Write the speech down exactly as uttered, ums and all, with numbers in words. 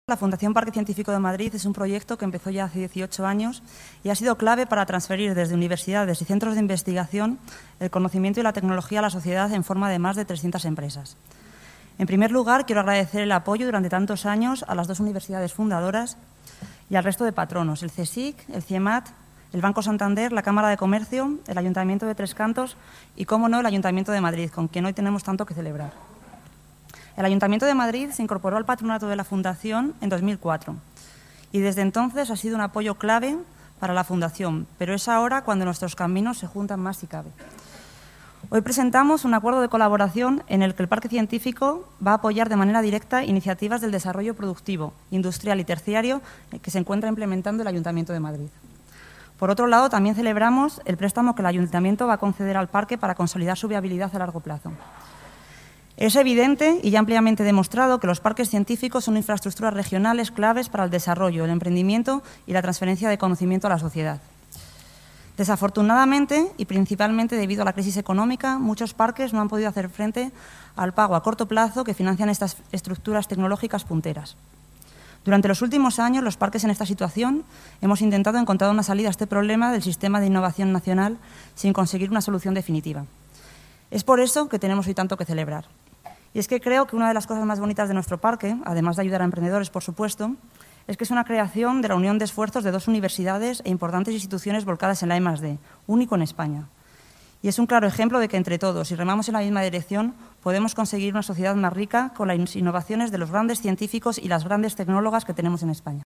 La Fundación Parque Científico de Madrid es un proyecto que empezó ya hace dieciocho años y ha sido clave para transferir desde universidades y centros de investigación el conocimiento y la tecnología a la sociedad en forma de más de trescientas empresas. En primer lugar, quiero agradecer el apoyo durante tantos años a las dos universidades fundadoras y al resto de patronos, el CSIC, el CIEMAT, el Banco Santander, la Cámara de Comercio, el Ayuntamiento de Tres Cantos y, cómo no, el Ayuntamiento de Madrid, con quien hoy tenemos tanto que celebrar. El Ayuntamiento de Madrid se incorporó al patronato de la Fundación en dos mil cuatro y desde entonces ha sido un apoyo clave para la Fundación, pero es ahora cuando nuestros caminos se juntan más si cabe. Hoy presentamos un acuerdo de colaboración en el que el Parque Científico va a apoyar de manera directa iniciativas del desarrollo productivo, industrial y terciario que se encuentra implementando el Ayuntamiento de Madrid. Por otro lado, también celebramos el préstamo que el Ayuntamiento va a conceder al parque para consolidar su viabilidad a largo plazo. Es evidente y ya ampliamente demostrado que los parques científicos son infraestructuras regionales claves para el desarrollo, el emprendimiento y la transferencia de conocimiento a la sociedad. Desafortunadamente, y principalmente debido a la crisis económica, muchos parques no han podido hacer frente al pago a corto plazo que financian estas estructuras tecnológicas punteras. Durante los últimos años, los parques en esta situación hemos intentado encontrar una salida a este problema del sistema de innovación nacional sin conseguir una solución definitiva. Es por eso que tenemos hoy tanto que celebrar. Y es que creo que una de las cosas más bonitas de nuestro parque, además de ayudar a emprendedores, por supuesto, es que es una creación de la unión de esfuerzos de dos universidades e importantes instituciones volcadas en la E más D, único en España. Y es un claro ejemplo de que entre todos, si remamos en la misma dirección, podemos conseguir una sociedad más rica con las innovaciones de los grandes científicos y las grandes tecnólogas que tenemos en España.